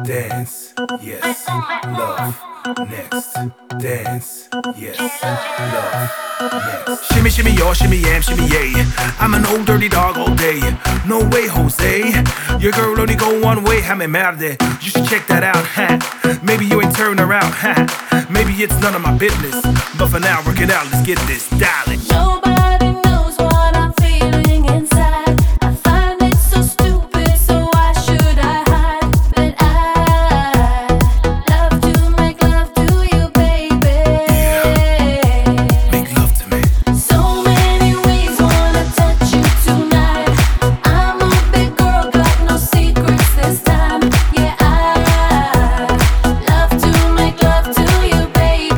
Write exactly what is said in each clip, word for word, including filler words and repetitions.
Dance, yes, love, next. Dance, yes, love, next. Shimmy, shimmy, y'all, shimmy, yam, shimmy, yay. I'm an old dirty dog all day. No way, Jose. Your girl only go one way. Hame merde. You should check that out, huh? Maybe you ain't turn around, huh? Maybe it's none of my business. But for now, work it out, let's get this, darling. Nobody knows what I'm feeling inside. I find it so stupid, so why should I hide? But I love to make love to you, baby. Yeah, make love to me. So many ways wanna touch you tonight. I'm a big girl, got no secrets this time. Yeah, I love to make love to you, baby.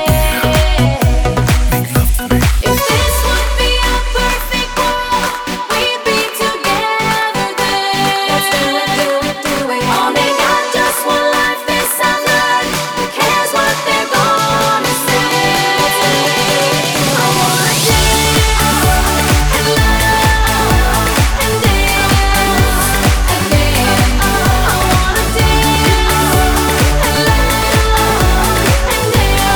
Make love to me. If this would be a perfect world, we'd be together then. Let's do it, do it, do it. Only got just one life, this I've learned. Who cares what they're gonna say? I wanna dance and love and dance again. I wanna dance and love and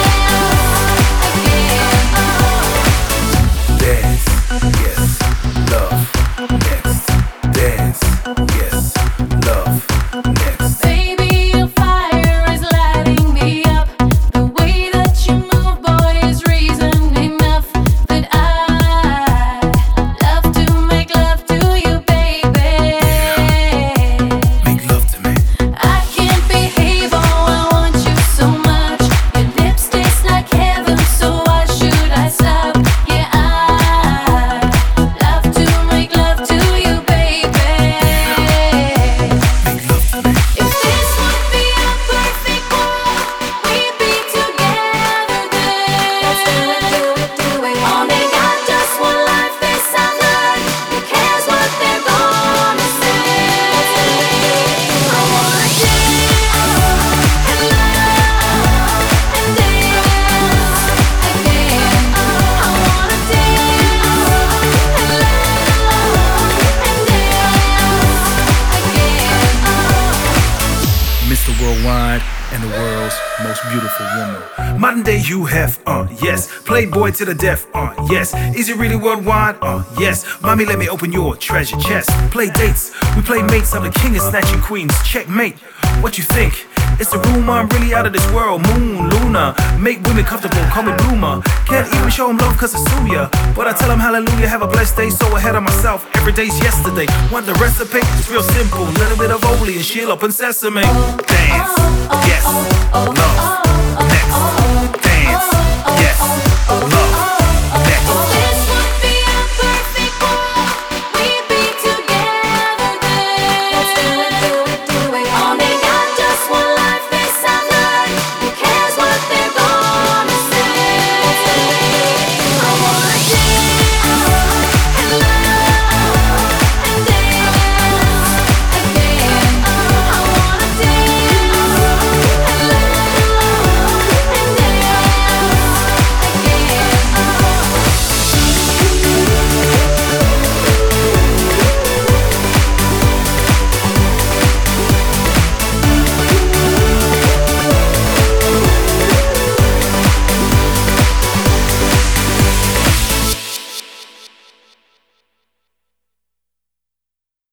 dance again. Dance, yes, love, next. Dance, yes, love, next. Baby, your fire is lighting me up. The way that you move, boy, is reason enough that I love to make love to you, baby. Make love to me. I can't behave, oh, I want you so much. Your lips taste like heaven, so why should I stop? Yeah, I love to make love to you, baby. Make love to me. If this would be a perfect world, we'd be together then. Let's do it, do it, do it. Only got just one life, this I've learned. Who cares what they're gonna say? I wanna dance and love and dance again. I wanna dance and love and dance again. Mister Worldwide and the world's most beautiful woman. Modern day you have, uh, yes. Playboy to the death, uh, yes. Is it really worldwide? Uh, yes. Mommy, let me open your treasure chest. Play dates, we play mates. I'm the king of snatching queens. Checkmate. What you think? It's a rumor, I'm really out of this world. Moon, Luna, make women comfortable, call me bloomer. Can't even show them love cause I sue ya. But I tell them hallelujah, have a blessed day. So ahead of myself, every day's yesterday. Want the recipe? It's real simple. Little bit of Oli and she'll open sesame. Dance, yes, love, next. Dance, yes,